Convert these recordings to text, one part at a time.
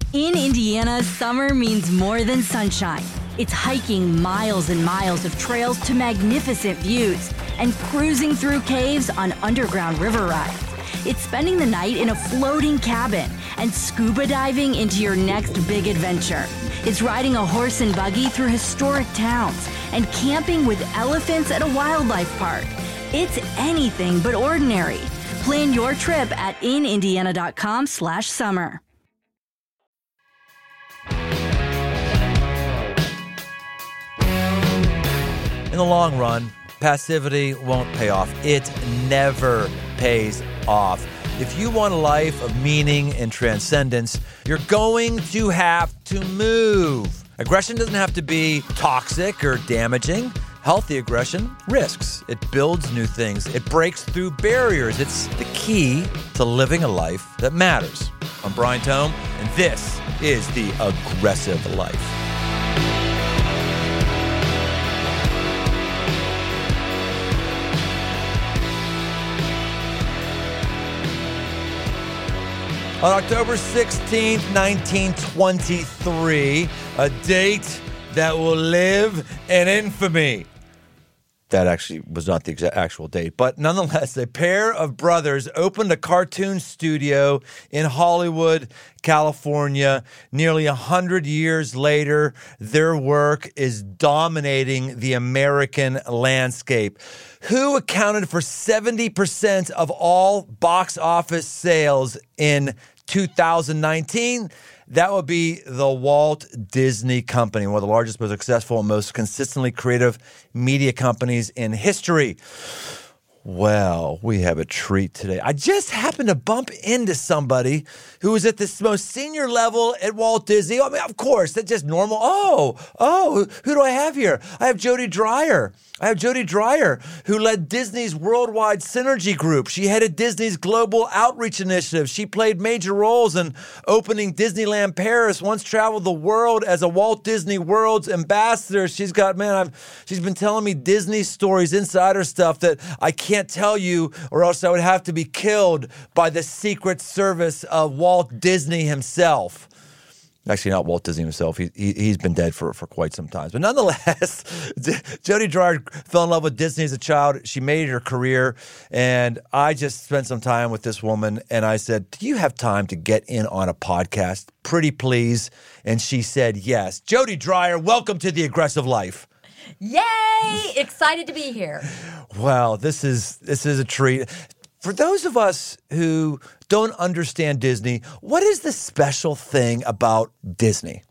In Indiana, summer means more than sunshine. It's hiking miles and miles of trails to magnificent views and cruising through caves on underground river rides. It's spending the night in a floating cabin and scuba diving into your next big adventure. It's riding a horse and buggy through historic towns and camping with elephants at a wildlife park. It's anything but ordinary. Plan your trip at inindiana.com/summer. In the long run, passivity won't pay off. It never pays off. If you want a life of meaning and transcendence, you're going to have to move. Aggression doesn't have to be toxic or damaging. Healthy aggression risks. It builds new things. It breaks through barriers. It's the key to living a life that matters. I'm Brian Tome, and this is The Aggressive Life. On October 16th, 1923, a date that will live in infamy. That actually was not the actual date, but nonetheless, a pair of brothers opened a cartoon studio in Hollywood, California. Nearly 100 years later, their work is dominating the American landscape. Who accounted for 70% of all box office sales in 2019? That would be the Walt Disney Company, one of the largest, most successful, and most consistently creative media companies in history. Well, we have a treat today. I just happened to bump into somebody who was at this most senior level at Walt Disney. I mean, of course, that's just normal. Who do I have here? I have Jody Dreyer. Who led Disney's Worldwide Synergy Group. She headed Disney's Global Outreach Initiative. She played major roles in opening Disneyland Paris, once traveled the world as a Walt Disney World's ambassador. She's been telling me Disney stories, insider stuff that I can't tell you, or else I would have to be killed by the Secret Service of Walt Disney himself. Actually, not Walt Disney himself. He's been dead for quite some time. But nonetheless, Jody Dreyer fell in love with Disney as a child. She made it her career. And I just spent some time with this woman. And I said, do you have time to get in on a podcast? Pretty please. And she said, yes. Jody Dreyer, welcome to The Aggressive Life. Yay! Excited to be here. Well, this is a treat. For those of us who don't understand Disney, what is the special thing about Disney?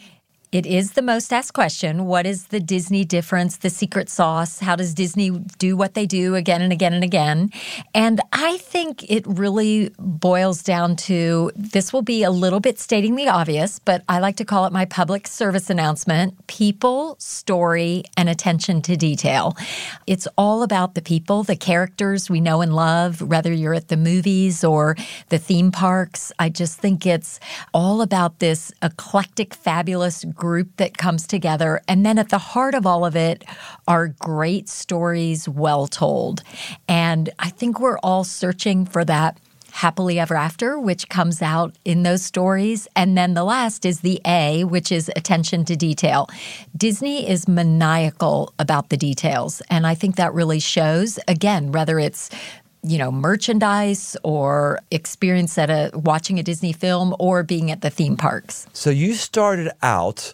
It is the most asked question. What is the Disney difference, the secret sauce? How does Disney do what they do again and again and again? And I think it really boils down to, this will be a little bit stating the obvious, but I like to call it my public service announcement: people, story, and attention to detail. It's all about the people, the characters we know and love, whether you're at the movies or the theme parks. I just think it's all about this eclectic, fabulous group that comes together. And then at the heart of all of it are great stories well told. And I think we're all searching for that happily ever after, which comes out in those stories. And then the last is the A, which is attention to detail. Disney is maniacal about the details. And I think that really shows, again, whether it's merchandise or experience at watching a Disney film or being at the theme parks. So you started out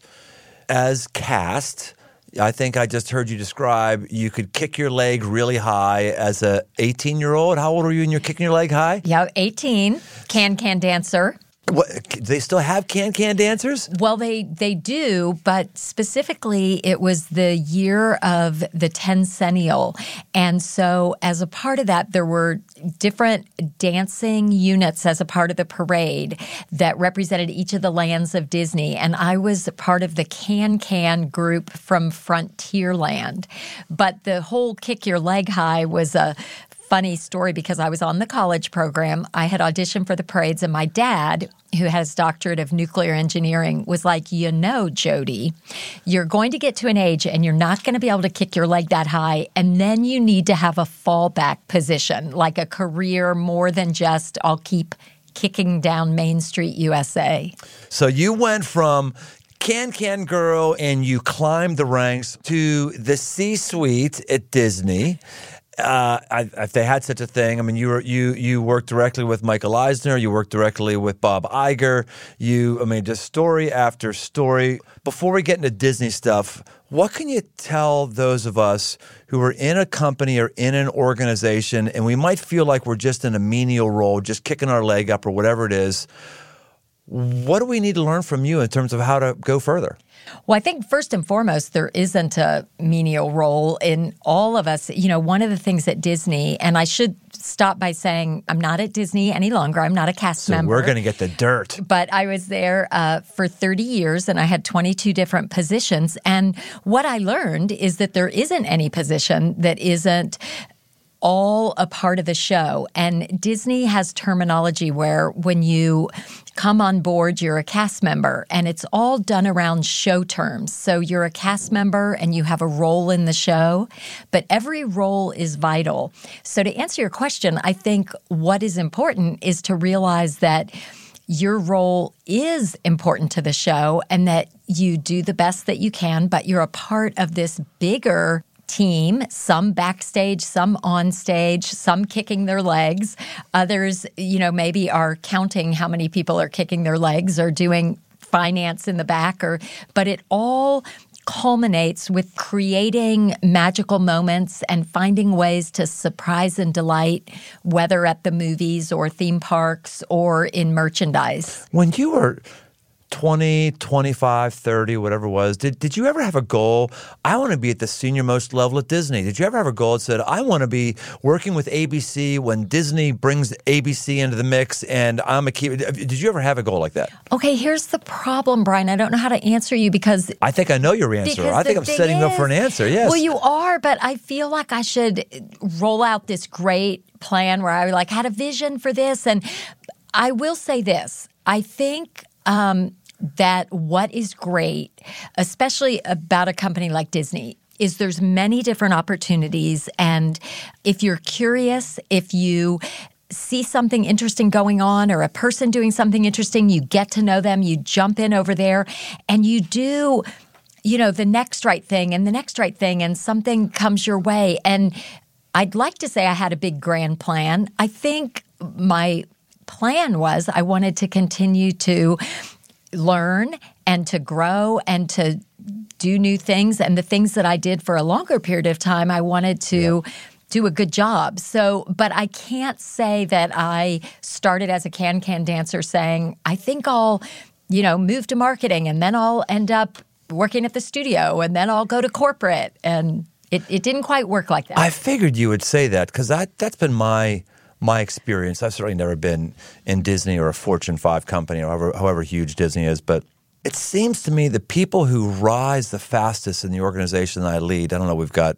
as cast. I think I just heard you describe you could kick your leg really high as a 18-year-old. How old were you when you're kicking your leg high? Yeah, 18. Can dancer. What, do they still have can dancers? Well, they do, but specifically it was the year of the Tencennial. And so as a part of that, there were different dancing units as a part of the parade that represented each of the lands of Disney. And I was part of the Can group from Frontierland. But the whole kick your leg high was a funny story because I was on the college program. I had auditioned for the parades, and my dad, who has doctorate of nuclear engineering, was like, Jody, you're going to get to an age and you're not going to be able to kick your leg that high, and then you need to have a fallback position, like a career more than just I'll keep kicking down Main Street, USA. So you went from Can Girl and you climbed the ranks to the C-suite at Disney. If they had such a thing, I mean, you worked directly with Michael Eisner, you worked directly with Bob Iger, just story after story. Before we get into Disney stuff, what can you tell those of us who are in a company or in an organization and we might feel like we're just in a menial role, just kicking our leg up or whatever it is? What do we need to learn from you in terms of how to go further? Well, I think first and foremost, there isn't a menial role in all of us. You know, one of the things at Disney, and I should stop by saying I'm not at Disney any longer. I'm not a cast member. So we're going to get the dirt. But I was there for 30 years, and I had 22 different positions. And what I learned is that there isn't any position that isn't all a part of the show. And Disney has terminology where when you come on board, you're a cast member, and it's all done around show terms. So you're a cast member and you have a role in the show, but every role is vital. So to answer your question, I think what is important is to realize that your role is important to the show and that you do the best that you can, but you're a part of this bigger team, some backstage, some on stage, some kicking their legs. Others, maybe are counting how many people are kicking their legs or doing finance in the back. But it all culminates with creating magical moments and finding ways to surprise and delight, whether at the movies or theme parks or in merchandise. When you were 20, 25, 30, whatever it was, did you ever have a goal? I want to be at the senior most level at Disney. Did you ever have a goal that said, I want to be working with ABC when Disney brings ABC into the mix and I'm a key? Did you ever have a goal like that? Okay, here's the problem, Brian. I don't know how to answer you because I think I know your answer. I think I'm setting you up for an answer, yes. Well, you are, but I feel like I should roll out this great plan where I had a vision for this. And I will say this. I think that what is great, especially about a company like Disney, is there's many different opportunities. And if you're curious, if you see something interesting going on or a person doing something interesting, you get to know them, you jump in over there, and you do, the next right thing and the next right thing, and something comes your way. And I'd like to say I had a big grand plan. I think my plan was I wanted to continue to learn and to grow and to do new things. And the things that I did for a longer period of time, I wanted to do a good job. So, but I can't say that I started as a can-can dancer saying, I think I'll, move to marketing and then I'll end up working at the studio and then I'll go to corporate. And it didn't quite work like that. I figured you would say that because that's been my experience. I've certainly never been in Disney or a Fortune 5 company, or however huge Disney is, but it seems to me the people who rise the fastest in the organization that I lead, we've got,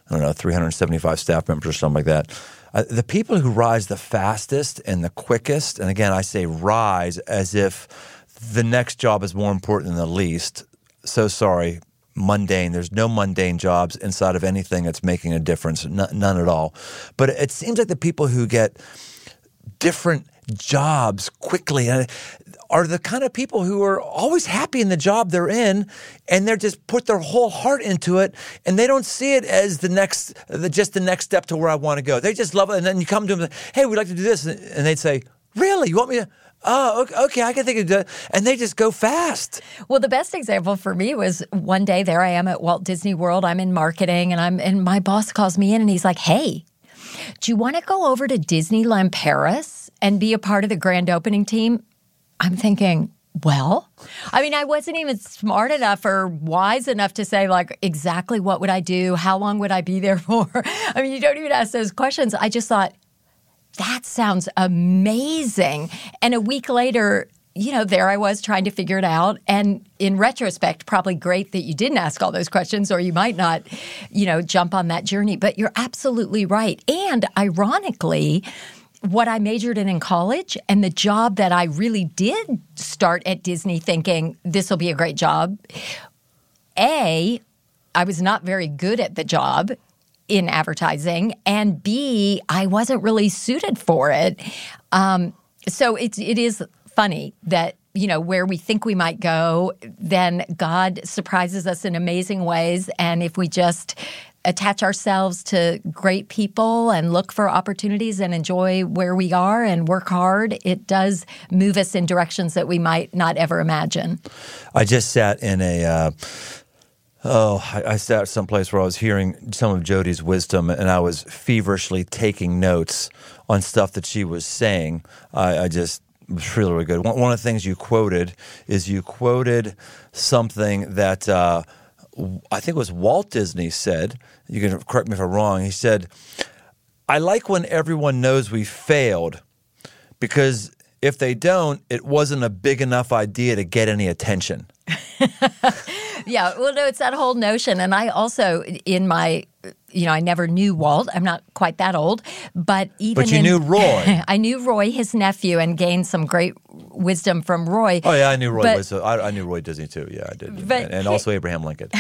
375 staff members or something like that. The people who rise the fastest and the quickest, and again, I say rise as if the next job is more important than the least. So sorry. Mundane. There's no mundane jobs inside of anything that's making a difference. None at all. But it seems like the people who get different jobs quickly are the kind of people who are always happy in the job they're in, and they're just put their whole heart into it, and they don't see it as the next step to where I want to go. They just love it. And then you come to them and say, hey, we'd like to do this. And they'd say, really? You want me to? Oh, okay, I can think of that. And they just go fast. Well, the best example for me was one day there I am at Walt Disney World. I'm in marketing, and my boss calls me in, and he's like, hey, do you want to go over to Disneyland Paris and be a part of the grand opening team? I'm thinking, well, I wasn't even smart enough or wise enough to say, exactly what would I do? How long would I be there for? You don't even ask those questions. I just thought, that sounds amazing. And a week later, there I was trying to figure it out. And in retrospect, probably great that you didn't ask all those questions, or you might not, jump on that journey. But you're absolutely right. And ironically, what I majored in college and the job that I really did start at Disney thinking this will be a great job, I was not very good at the job in advertising, and B, I wasn't really suited for it. So it is funny that, where we think we might go, then God surprises us in amazing ways. And if we just attach ourselves to great people and look for opportunities and enjoy where we are and work hard, it does move us in directions that we might not ever imagine. I just sat in I sat someplace where I was hearing some of Jody's wisdom, and I was feverishly taking notes on stuff that she was saying. I just it was really, really good. One of the things you quoted something that I think it was Walt Disney said. You can correct me if I'm wrong. He said, "I like when everyone knows we failed, because if they don't, it wasn't a big enough idea to get any attention." Yeah, well, no, it's that whole notion. And I also, in my, I never knew Walt. I'm not quite that old. But even But you knew Roy. I knew Roy, his nephew, and gained some great wisdom from Roy. Oh, yeah, I knew Roy. I knew Roy Disney, too. Yeah, I did. And also Abraham Lincoln.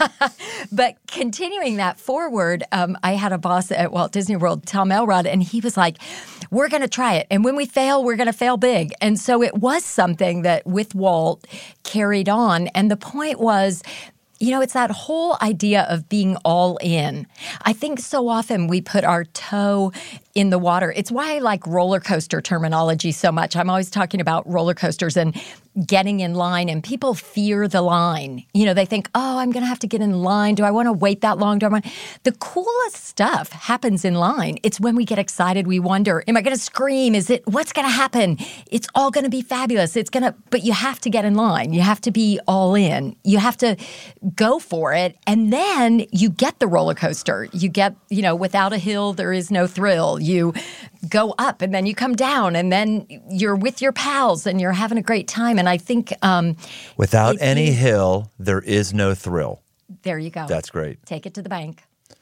But continuing that forward, I had a boss at Walt Disney World, Tom Elrod, and he was like, we're going to try it. And when we fail, we're going to fail big. And so it was something that with Walt carried on. And the point was, it's that whole idea of being all in. I think so often we put our toe in the water. It's why I like roller coaster terminology so much. I'm always talking about roller coasters and getting in line, and people fear the line. They think, oh, I'm going to have to get in line. Do I want to wait that long? The coolest stuff happens in line. It's when we get excited, we wonder, am I going to scream? What's going to happen? It's all going to be fabulous. But you have to get in line. You have to be all in. You have to go for it. And then you get the roller coaster. You get, without a hill, there is no thrill. You go up and then you come down and then you're with your pals and you're having a great time. And I think without any hill, there is no thrill. There you go. That's great. Take it to the bank.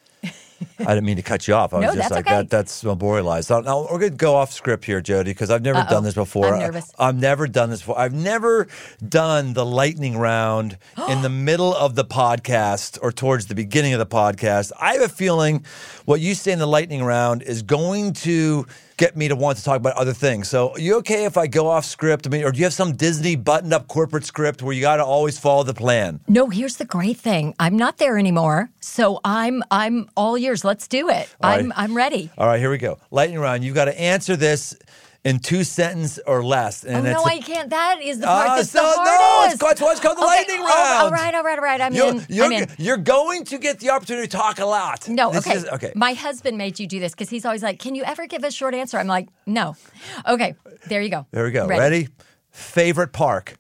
I didn't mean to cut you off. I was No, just that's like, okay. that's memorialized. So now we're going to go off script here, Jody, because I've never done this before. I'm nervous. I've never done this before. I've never done the lightning round in the middle of the podcast or towards the beginning of the podcast. I have a feeling what you say in the lightning round is going to get me to want to talk about other things. So are you okay if I go off script? Or do you have some Disney buttoned-up corporate script where you got to always follow the plan? No, here's the great thing. I'm not there anymore, so I'm all yours. Let's do it. I'm ready. All right, here we go. Lightning round. You've got to answer this in 2 sentences or less. And no, I can't. That is the part that's the hardest. No, it's what's called the lightning round. All right. I'm in. You're going to get the opportunity to talk a lot. No, okay. My husband made you do this because he's always like, can you ever give a short answer? I'm like, no. Okay, there you go. There we go. Ready? Favorite park?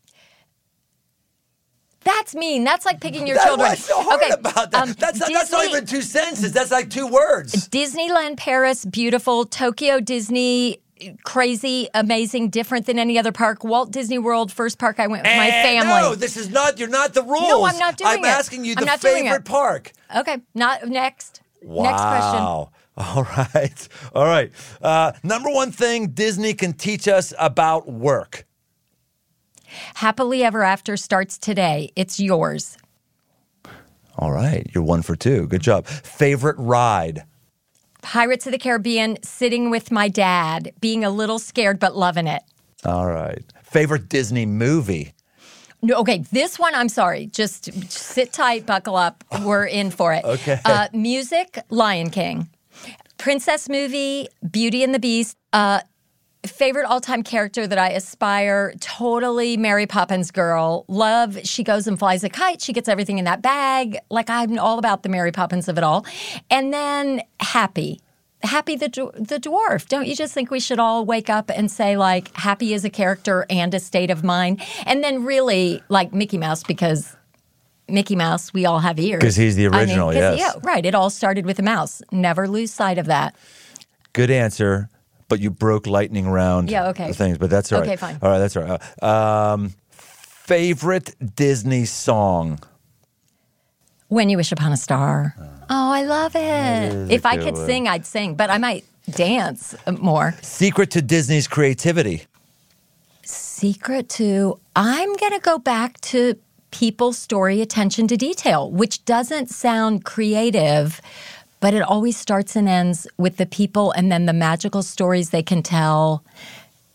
That's mean. That's like picking your children. What's so hard about that? That's not even 2 sentences. That's like 2 words. Disneyland Paris, beautiful. Tokyo Disney, crazy, amazing, different than any other park. Walt Disney World, first park I went with my family. No, this is not. You're not the rules. No, I'm not doing it. I'm asking you the favorite park. Okay, not next. Wow. Next question. All right. Number one thing Disney can teach us about work. Happily Ever After starts today. It's yours. All right. You're 1 for 2. Good job. Favorite ride? Pirates of the Caribbean, sitting with my dad, being a little scared but loving it. All right. Favorite Disney movie? No, okay, this one, I'm sorry. Just sit tight, buckle up. We're in for it. Okay. Music, Lion King. Princess movie, Beauty and the Beast. Favorite all-time character that I aspire, totally Mary Poppins girl. Love, she goes and flies a kite. She gets everything in that bag. Like, I'm all about the Mary Poppins of it all. And then Happy. Happy the dwarf. Don't you just think we should all wake up and say, like, Happy is a character and a state of mind? And then really, like, Mickey Mouse, because Mickey Mouse, we all have ears. Because he's the original, yes. Yeah, right. It all started with a mouse. Never lose sight of that. Good answer. But you broke lightning round things, but that's all right. Okay, fine. All right, that's all right. Favorite Disney song? When You Wish Upon a Star. Oh, I love it. If I could sing, I'd sing, but I might dance more. Secret to Disney's creativity? Secret to, I'm going to go back to people's story attention to detail, which doesn't sound creative, but it always starts and ends with the people and then the magical stories they can tell.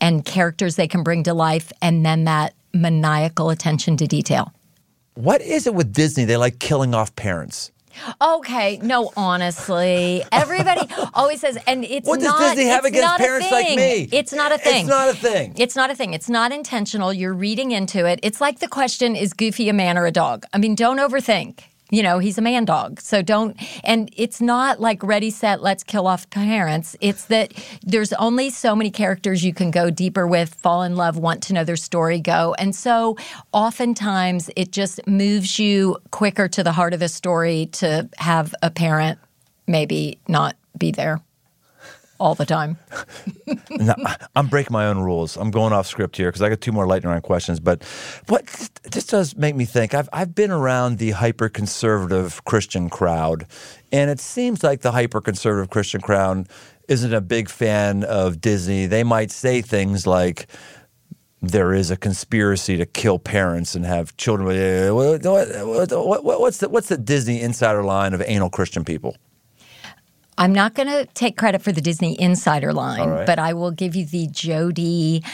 and characters they can bring to life, and then that maniacal attention to detail. What is it with Disney? They like killing off parents. Okay, no, honestly, everybody always says, and it's what not. What does Disney have against parents like me? It's not a thing. It's not a thing. It's not a thing. It's not intentional. You're reading into it. It's like the question, is Goofy a man or a dog? I mean, don't overthink. You know, he's a man dog. So don't, and it's not like ready, set, let's kill off parents. It's that there's only so many characters you can go deeper with, fall in love, want to know their story, go. And so oftentimes it just moves you quicker to the heart of the story to have a parent maybe not be there all the time. No, I'm breaking my own rules. I'm going off script here because I got 2 more lightning round questions. But what this does make me think, I've been around the hyper-conservative Christian crowd, and it seems like the hyper-conservative Christian crowd isn't a big fan of Disney. They might say things like, there is a conspiracy to kill parents and have children. What's the Disney insider line of anal Christian people? I'm not going to take credit for the Disney insider line, right, but I will give you the Jody.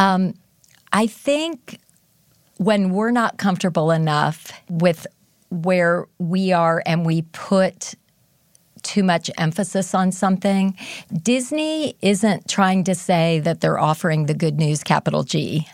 I think when we're not comfortable enough with where we are and we put too much emphasis on something, Disney isn't trying to say that they're offering the good news, capital G.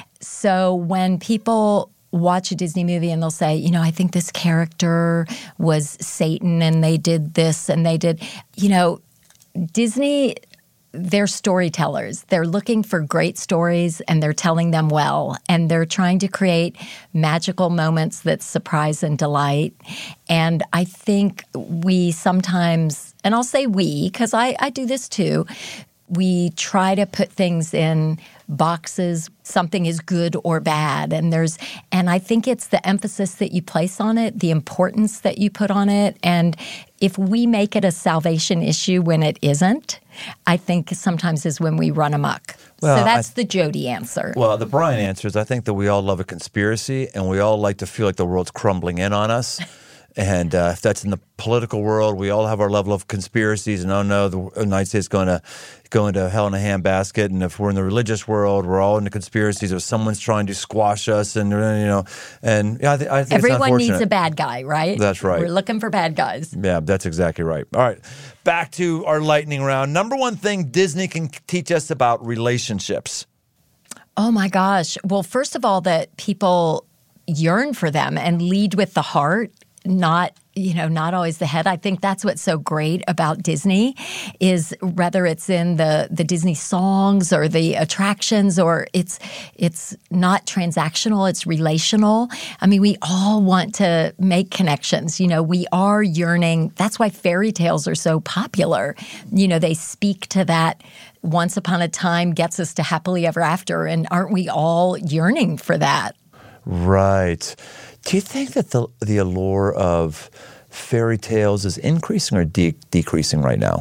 So when people watch a Disney movie and they'll say, you know, I think this character was Satan and they did this and they did, you know, Disney, they're storytellers. They're looking for great stories and they're telling them well. And they're trying to create magical moments that surprise and delight. And I think we sometimes, and I'll say we, because I do this too, we try to put things in boxes. Something is good or bad. And I think it's the emphasis that you place on it, the importance that you put on it. And if we make it a salvation issue when it isn't, I think sometimes is when we run amok. Well, so that's the Jody answer. Well, the Brian answer is I think that we all love a conspiracy and we all like to feel like the world's crumbling in on us. And if that's in the political world, we all have our level of conspiracies. And oh no, the United States is going to go into hell in a handbasket. And if we're in the religious world, we're all into conspiracies. If someone's trying to squash us, and I think everyone needs a bad guy, right? That's right. We're looking for bad guys. Yeah, that's exactly right. All right, back to our lightning round. Number one thing Disney can teach us about relationships. Oh my gosh! Well, first of all, that people yearn for them and lead with the heart. Not always the head. I think that's what's so great about Disney is whether it's in the Disney songs or the attractions or it's not transactional, it's relational. I mean, we all want to make connections. You know, we are yearning. That's why fairy tales are so popular. You know, they speak to that once upon a time gets us to happily ever after. And aren't we all yearning for that? Right. Do you think that the allure of fairy tales is increasing or decreasing right now?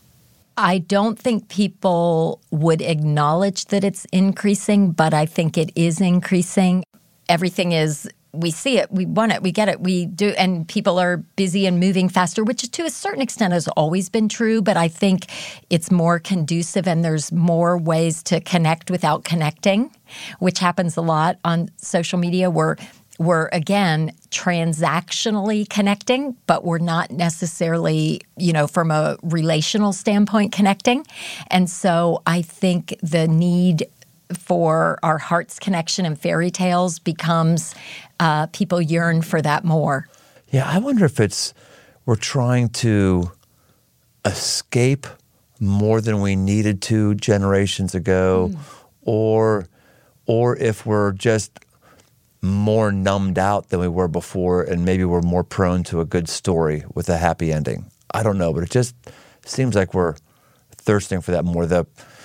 I don't think people would acknowledge that it's increasing, but I think it is increasing. Everything is, we see it, we want it, we get it, we do, and people are busy and moving faster, which to a certain extent has always been true, but I think it's more conducive and there's more ways to connect without connecting, which happens a lot on social media where we're, again, transactionally connecting, but we're not necessarily, from a relational standpoint connecting. And so I think the need for our heart's connection in fairy tales becomes people yearn for that more. Yeah, I wonder if we're trying to escape more than we needed to generations ago, or if we're just more numbed out than we were before, and maybe we're more prone to a good story with a happy ending. I don't know, but it just seems like we're thirsting for that more. The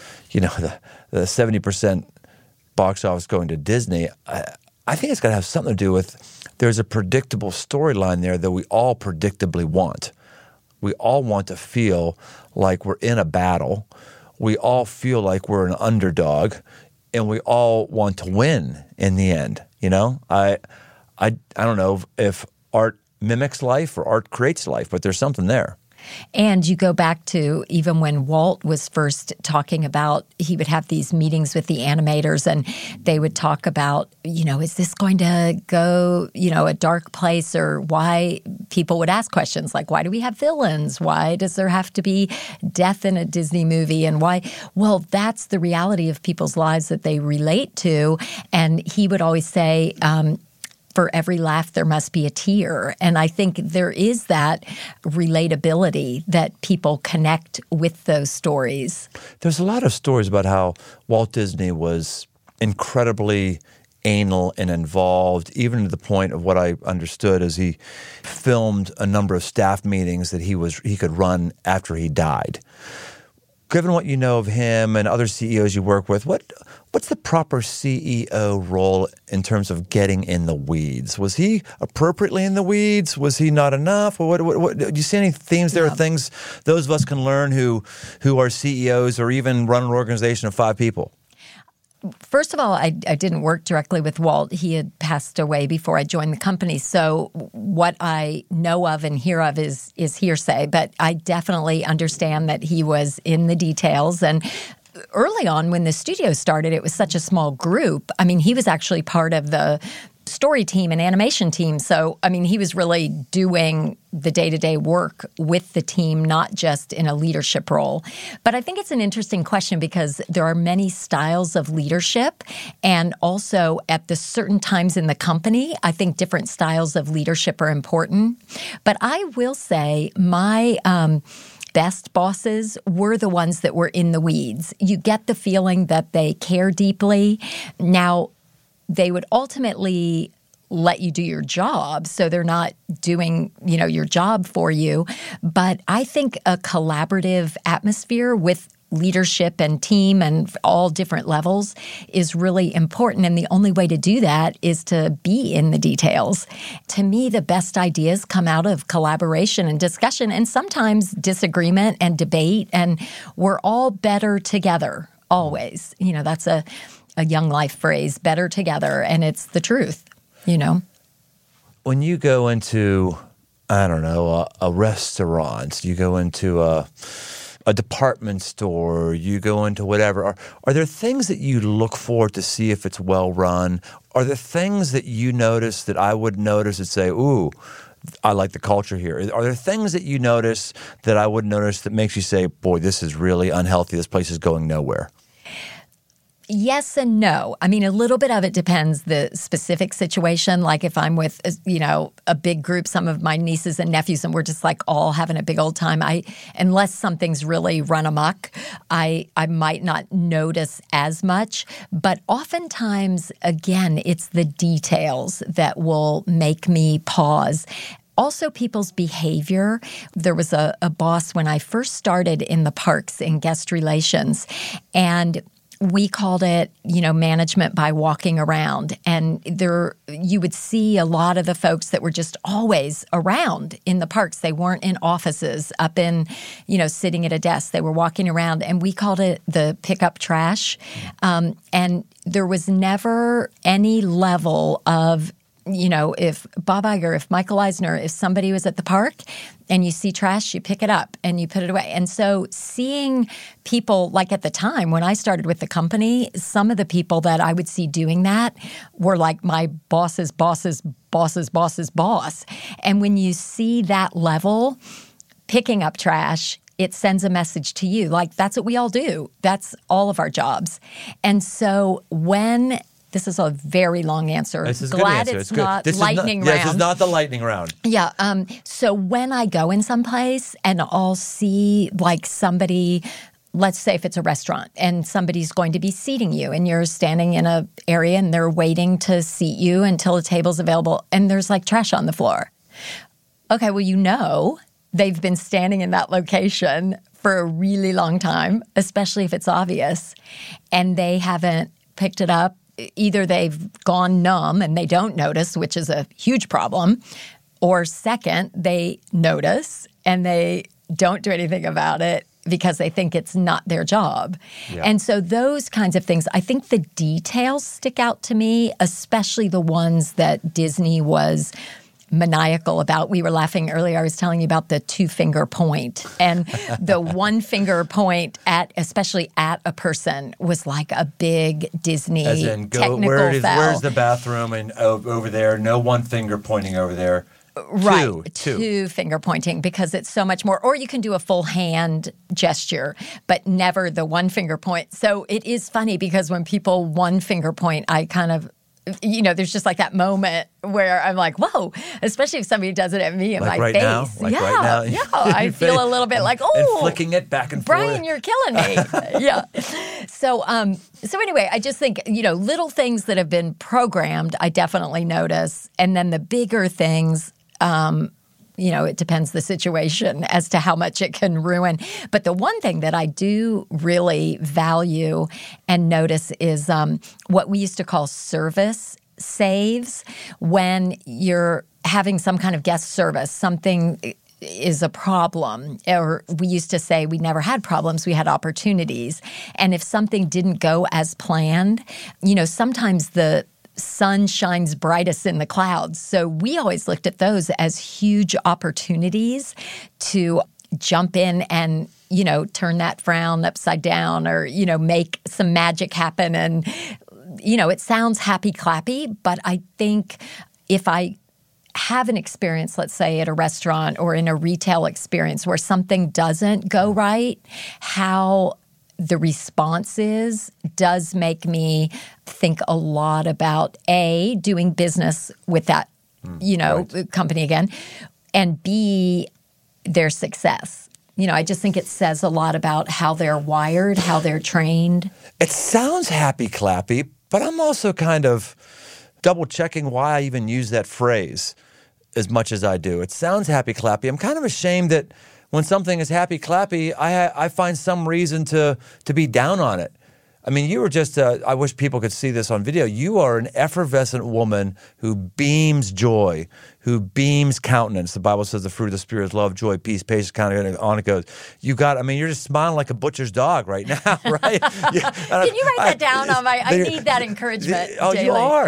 70% box office going to Disney, I think it's got to have something to do with there's a predictable storyline there that we all predictably want. We all want to feel like we're in a battle. We all feel like we're an underdog, and we all want to win in the end. I don't know if art mimics life or art creates life, but there's something there. And you go back to even when Walt was first talking about, he would have these meetings with the animators and they would talk about, is this going to go, a dark place, or why people would ask questions like, why do we have villains? Why does there have to be death in a Disney movie? And why? Well, that's the reality of people's lives that they relate to. And he would always say, for every laugh, there must be a tear. And I think there is that relatability that people connect with those stories. There's a lot of stories about how Walt Disney was incredibly anal and involved, even to the point of what I understood as he filmed a number of staff meetings that he could run after he died. Given what you know of him and other CEOs you work with, what's the proper CEO role in terms of getting in the weeds? Was he appropriately in the weeds? Was he not enough? What do you see any themes there? Are things those of us can learn who are CEOs or even run an organization of 5 people? First of all, I didn't work directly with Walt. He had passed away before I joined the company. So what I know of and hear of is hearsay. But I definitely understand that he was in the details. And early on when the studio started, it was such a small group. I mean, he was actually part of the story team and animation team. So, I mean, he was really doing the day-to-day work with the team, not just in a leadership role. But I think it's an interesting question because there are many styles of leadership. And also at the certain times in the company, I think different styles of leadership are important. But I will say my best bosses were the ones that were in the weeds. You get the feeling that they care deeply. Now, they would ultimately let you do your job, so they're not doing, your job for you. But I think a collaborative atmosphere with leadership and team and all different levels is really important. And the only way to do that is to be in the details. To me, the best ideas come out of collaboration and discussion, and sometimes disagreement and debate. And we're all better together, always. That's a Young Life phrase, better together, and it's the truth, When you go into, a restaurant, you go into a department store, you go into whatever, are there things that you look for to see if it's well run? Are there things that you notice that I would notice and say, ooh, I like the culture here? Are there things that you notice that I would notice that makes you say, boy, this is really unhealthy, this place is going nowhere? Yes and no. I mean, a little bit of it depends the specific situation. Like if I'm with, a big group, some of my nieces and nephews, and we're just like all having a big old time, unless something's really run amok, I might not notice as much. But oftentimes, again, it's the details that will make me pause. Also, people's behavior. There was a boss when I first started in the parks in guest relations, and we called it, management by walking around. And you would see a lot of the folks that were just always around in the parks. They weren't in offices up in, sitting at a desk. They were walking around, and we called it the pickup trash. And there was never any level of, if Bob Iger, if Michael Eisner, if somebody was at the park and you see trash, you pick it up and you put it away. And so seeing people, like at the time when I started with the company, some of the people that I would see doing that were like my boss's boss's boss's boss's boss. And when you see that level, picking up trash, it sends a message to you. Like, that's what we all do. That's all of our jobs. And so when this is a very long answer. This is a Glad good answer. it's not lightning round. This is not the lightning round. Yeah. So when I go in someplace and I'll see like somebody, let's say if it's a restaurant and somebody's going to be seating you and you're standing in an area and they're waiting to seat you until a table's available and there's like trash on the floor. Okay, well, they've been standing in that location for a really long time, especially if it's obvious, and they haven't picked it up. Either they've gone numb and they don't notice, which is a huge problem, or second, they notice and they don't do anything about it because they think it's not their job. Yeah. And so those kinds of things, I think the details stick out to me, especially the ones that Disney was maniacal about. We were laughing earlier. I was telling you about the 2-finger point, and the 1-finger point especially at a person was like a big Disney As in, technical foul. Where's the bathroom? And over there, no 1 finger pointing over there. Right, two finger pointing, because it's so much more. Or you can do a full hand gesture, but never the 1-finger point. So it is funny because when people 1-finger point, I kind of, there's just like that moment where I'm like, whoa, especially if somebody does it at me in like my right face. Now? Like right now? Yeah, I feel a little bit like, oh. And flicking it back and forth. Brian, you're killing me. Yeah. So anyway, I just think, little things that have been programmed, I definitely notice. And then the bigger things, it depends the situation as to how much it can ruin. But the one thing that I do really value and notice is what we used to call service saves. When you're having some kind of guest service, something is a problem. Or we used to say we never had problems, we had opportunities. And if something didn't go as planned, sometimes the sun shines brightest in the clouds. So we always looked at those as huge opportunities to jump in and, turn that frown upside down or, make some magic happen. And, it sounds happy clappy, but I think if I have an experience, let's say at a restaurant or in a retail experience where something doesn't go right, how the response does make me think a lot about A, doing business with that, company again, and B, their success. I just think it says a lot about how they're wired, how they're trained. It sounds happy clappy, but I'm also kind of double checking why I even use that phrase as much as I do. It sounds happy clappy. I'm kind of ashamed that when something is happy clappy, I find some reason to be down on it. I mean, you were just, I wish people could see this on video. You are an effervescent woman who beams joy, who beams countenance. The Bible says the fruit of the Spirit is love, joy, peace, patience, kindness, on it goes. You're just smiling like a butcher's dog right now, right? Can you write that down on my, I need that encouragement daily. You are.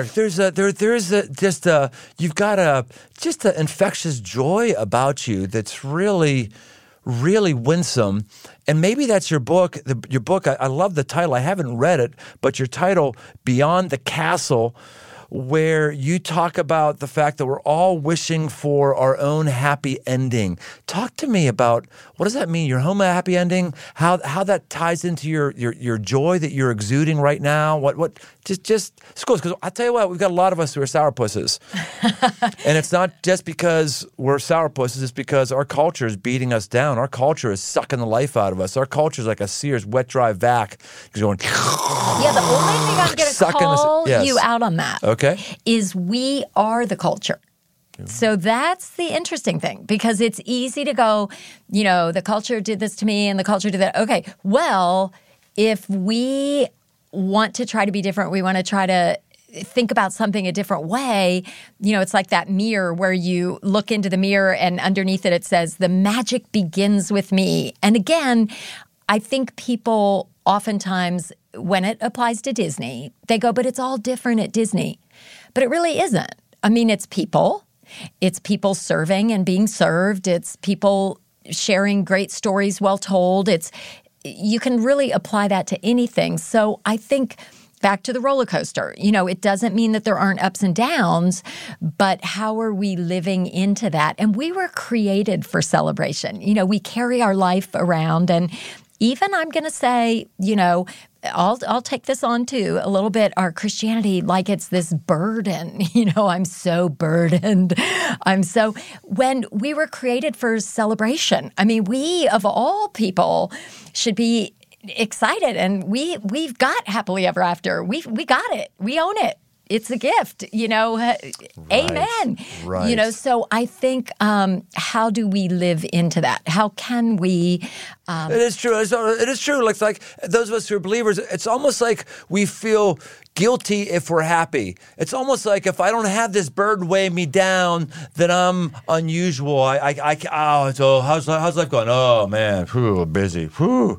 You've got an infectious joy about you that's really winsome. And maybe that's your book. Your book, I love the title. I haven't read it, but your title, Beyond the Castle, where you talk about the fact that we're all wishing for our own happy ending. Talk to me about, what does that mean? Your home happy ending? How that ties into your joy that you're exuding right now? Just schools, because I tell you what, we've got a lot of us who are sourpusses. And it's not just because we're sourpusses, it's because our culture is beating us down. Our culture is sucking the life out of us. Our culture is like a Sears wet dry vac. Going, yeah, the only thing I'm going to call you out on that is we are the culture. So that's the interesting thing, because it's easy to go, the culture did this to me and the culture did that. Okay, well, if we want to try to be different, we want to try to think about something a different way, it's like that mirror where you look into the mirror and underneath it says, the magic begins with me. And again, I think people oftentimes, when it applies to Disney, they go, but it's all different at Disney. But it really isn't. I mean, it's people. It's people serving and being served. It's people sharing great stories well told. You can really apply that to anything. So I think back to the roller coaster, it doesn't mean that there aren't ups and downs, but how are we living into that? And we were created for celebration. We carry our life around, and even I'm going to say, I'll take this on too a little bit, our Christianity, like it's this burden. I'm so burdened. When we were created for celebration. I mean, we of all people should be excited, and we've got happily ever after. We got it. We own it. It's a gift, Amen. Right. So I think, how do we live into that? How can we? It is true. It is true. Like those of us who are believers, it's almost like we feel guilty if we're happy. It's almost like if I don't have this burden weigh me down, then I'm unusual. So how's life going? Oh man, busy.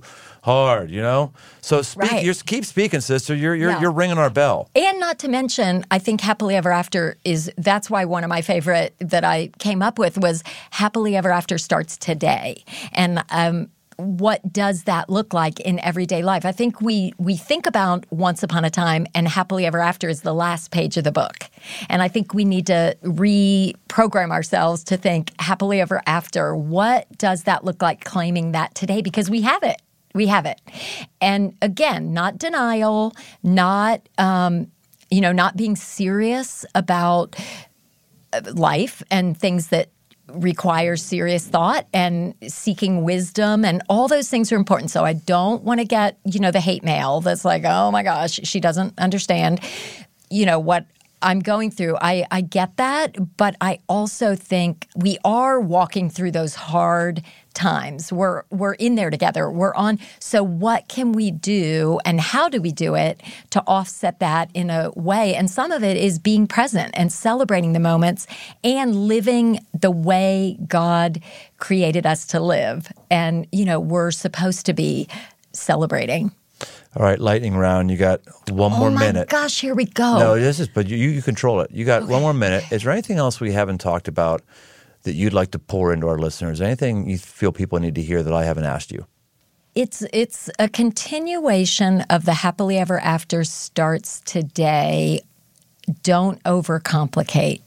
hard, So Right. keep speaking, sister. You're ringing our bell. And not to mention, I think Happily Ever After that's why one of my favorite that I came up with was Happily Ever After starts today. And what does that look like in everyday life? I think we think about Once Upon a Time, and Happily Ever After is the last page of the book. And I think we need to reprogram ourselves to think Happily Ever After. What does that look like, claiming that today? Because we have it. We have it. And again, not denial, not being serious about life and things that requires serious thought and seeking wisdom, and all those things are important. So I don't want to get, the hate mail that's like, oh my gosh, she doesn't understand, what I'm going through. I get that, but I also think we are walking through those hard times. We're in there together. So what can we do and how do we do it to offset that in a way? And some of it is being present and celebrating the moments and living the way God created us to live. And, we're supposed to be celebrating. All right, lightning round. You got one more minute. Oh my gosh, here we go. No, but you control it. You got one more minute. Is there anything else we haven't talked about that you'd like to pour into our listeners? Anything you feel people need to hear that I haven't asked you? It's a continuation of the Happily Ever After starts today. Don't overcomplicate.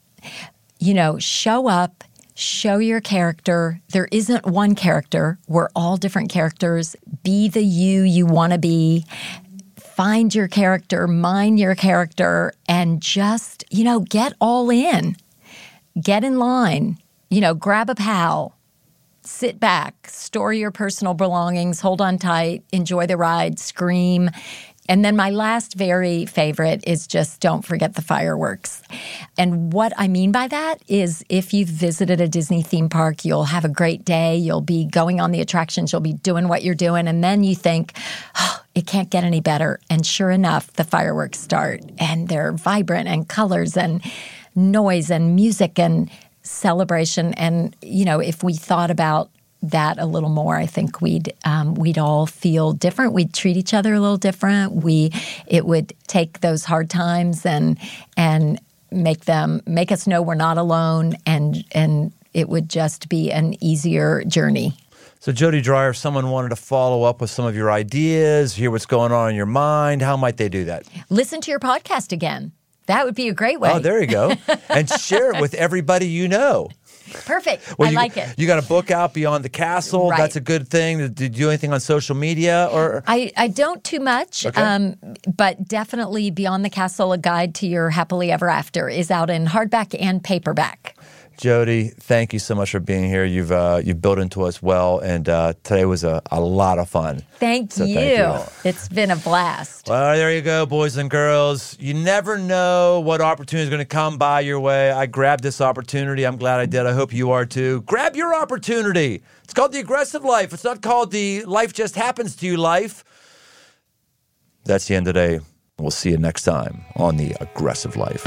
Show up. Show your character. There isn't one character. We're all different characters. Be the you want to be. Find your character, mine your character, and just, get all in. Get in line. Grab a pal. Sit back. Store your personal belongings. Hold on tight. Enjoy the ride. Scream. And then my last very favorite is just don't forget the fireworks. And what I mean by that is if you've visited a Disney theme park, you'll have a great day. You'll be going on the attractions. You'll be doing what you're doing. And then you think, it can't get any better. And sure enough, the fireworks start. And they're vibrant and colors and noise and music and celebration. And, if we thought about that a little more, I think we'd all feel different. We'd treat each other a little different. It would take those hard times and make us know we're not alone, and it would just be an easier journey. So Jody Dreyer, if someone wanted to follow up with some of your ideas, hear what's going on in your mind, how might they do that? Listen to your podcast again. That would be a great way. Oh, there you go. And share it with everybody you know. Perfect. Well, I like it. You got a book out, Beyond the Castle. Right. That's a good thing. Did you do anything on social media? Or I don't too much, okay. But definitely Beyond the Castle, A Guide to Your Happily Ever After is out in hardback and paperback. Jody, thank you so much for being here. You've built into us well, and today was a lot of fun. Thank you. It's been a blast. Well, there you go, boys and girls. You never know what opportunity is going to come by your way. I grabbed this opportunity. I'm glad I did. I hope you are too. Grab your opportunity. It's called the aggressive life. It's not called the life just happens to you life. That's the end of the day. We'll see you next time on the aggressive life.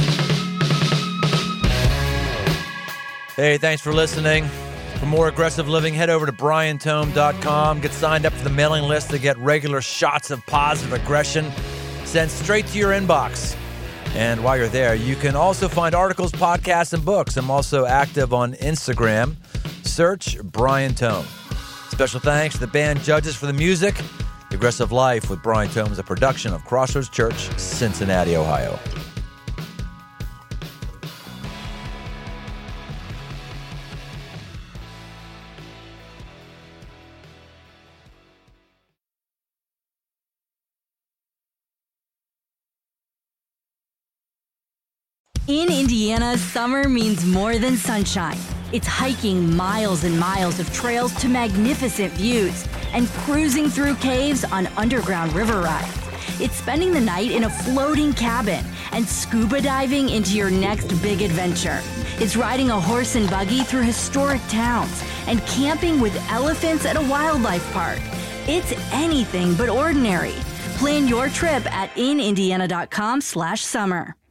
Hey, thanks for listening. For more aggressive living, head over to briantome.com. Get signed up for the mailing list to get regular shots of positive aggression sent straight to your inbox. And while you're there, you can also find articles, podcasts, and books. I'm also active on Instagram. Search Brian Tome. Special thanks to the band judges for the music. The Aggressive Life with Brian Tome is a production of Crossroads Church, Cincinnati, Ohio. In Indiana, summer means more than sunshine. It's hiking miles and miles of trails to magnificent views and cruising through caves on underground river rides. It's spending the night in a floating cabin and scuba diving into your next big adventure. It's riding a horse and buggy through historic towns and camping with elephants at a wildlife park. It's anything but ordinary. Plan your trip at inindiana.com/summer.